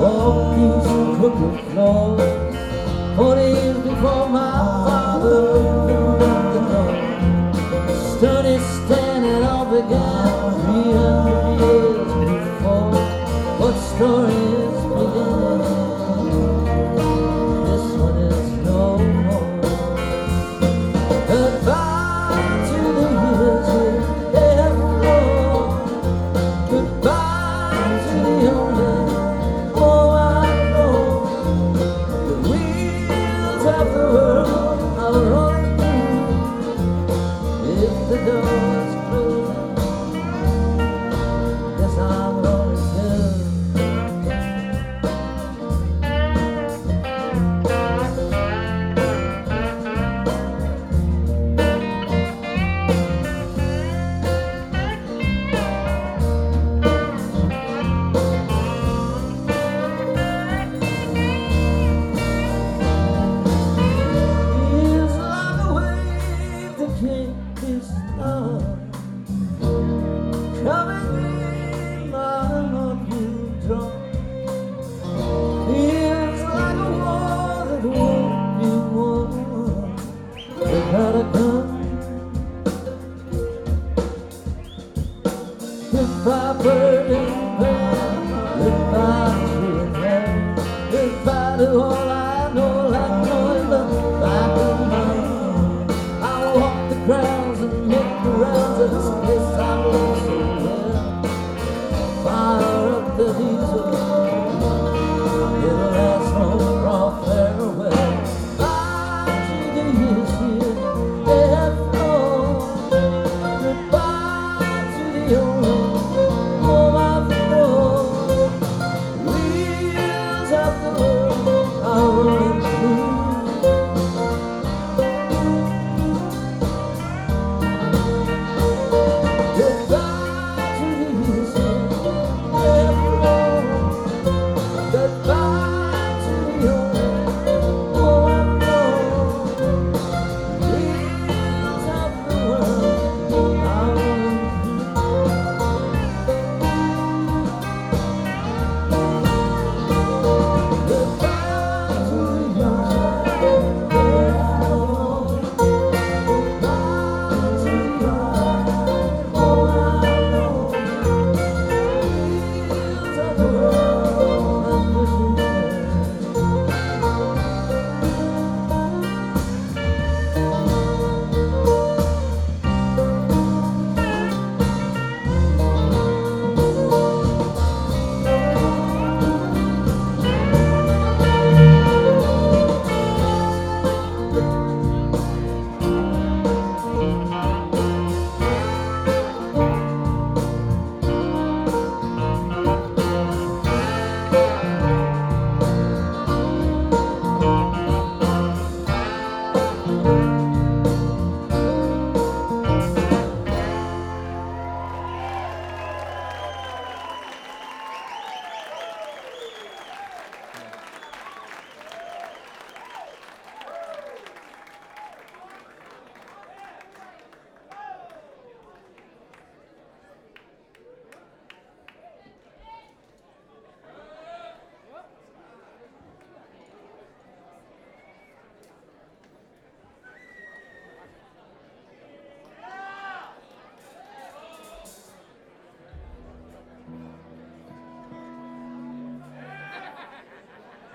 walk these crooked floors. 40 years before my father opened up the door, study standing all began 300 years before. What story is beginning? This one is no more. Goodbye to the years they have flown. Goodbye to the only I know. The wheels of the world are rolling through. If the door is closing, yes, I'm rolling too. Feels like a wave that can't be stopped, coming in my heart will drop. Feels like a war that won't be won. They gotta come. Goodbye, burden.